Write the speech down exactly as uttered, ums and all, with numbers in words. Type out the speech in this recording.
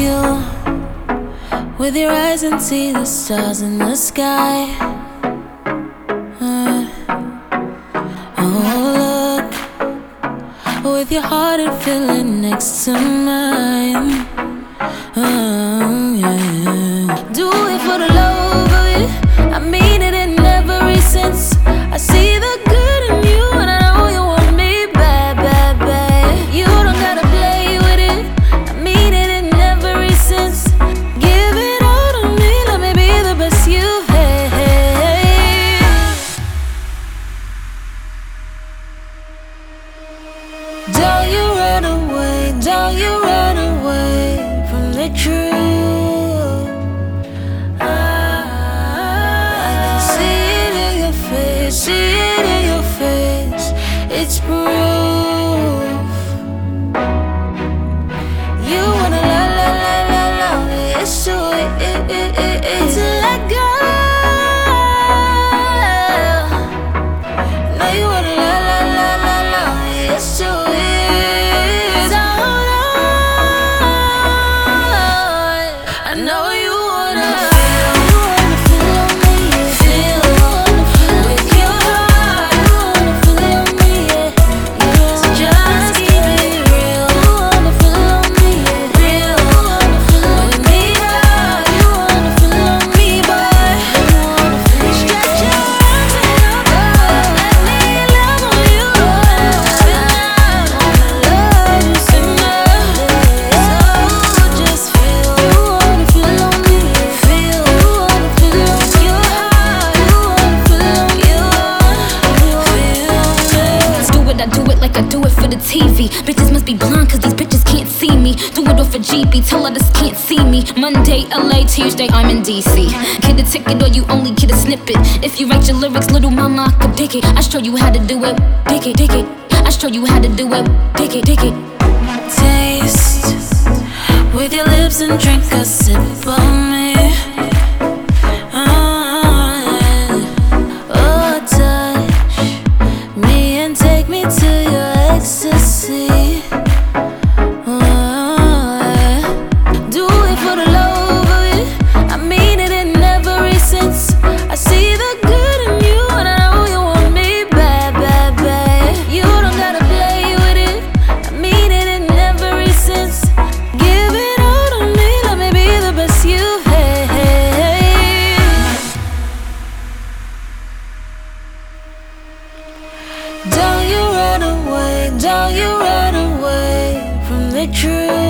you with your eyes and see the stars in the sky. Uh, oh, look with your heart and feel it next to mine. Oh, yeah. Do it for the love of it. I mean it in every sense. I see the good in you, and I know you want me bad, bad, bad. You don't gotta play with it. I mean it in every sense. Give it all to me, let me be the best you've had. Don't you run away, don't you run away from the truth. I can see it in your face, see it in your face. It's proof. You wanna la la la la la, it's true, it, it, it, it, it. To let go. Now you wanna la la la la la, it's true, it. Hold on. I know you wanna feel, you wanna feel me, yeah. Feel with your heart, you wanna feel me, yeah, yeah. So just keep it real, you wanna feel me, yeah. Real with me, girl, you wanna feel me, boy. You wanna feel me, stretch your arms and your love. Let me love on you, tonight. Wanna love you so much, so just feel, you wanna feel me, yeah. Feel, you wanna feel your heart, you wanna feel you, you feel me. Do it, I do it like I do it for the T V. Bitches must be blind cause these bitches can't see me. Do it off a G B, tell her this can't see me. Monday, L A, Tuesday, I'm in D C. Get a ticket or you only get a snippet. If you write your lyrics, little mama, I could dig it. I show you how to do it, dig it, dig it. I show you how to do it, dig it, dig it. Taste with your lips and drink a sip of me. Oh, touch me and take me to your ecstasy. Oh, do it for the love of it. I mean it in every sense. I see the good in you, and I know you want me bad, bad, bad. You don't gotta play with it. I mean it in every sense. Give it all to me, let me be the best you've had. Don't you run away, don't you run away from the truth.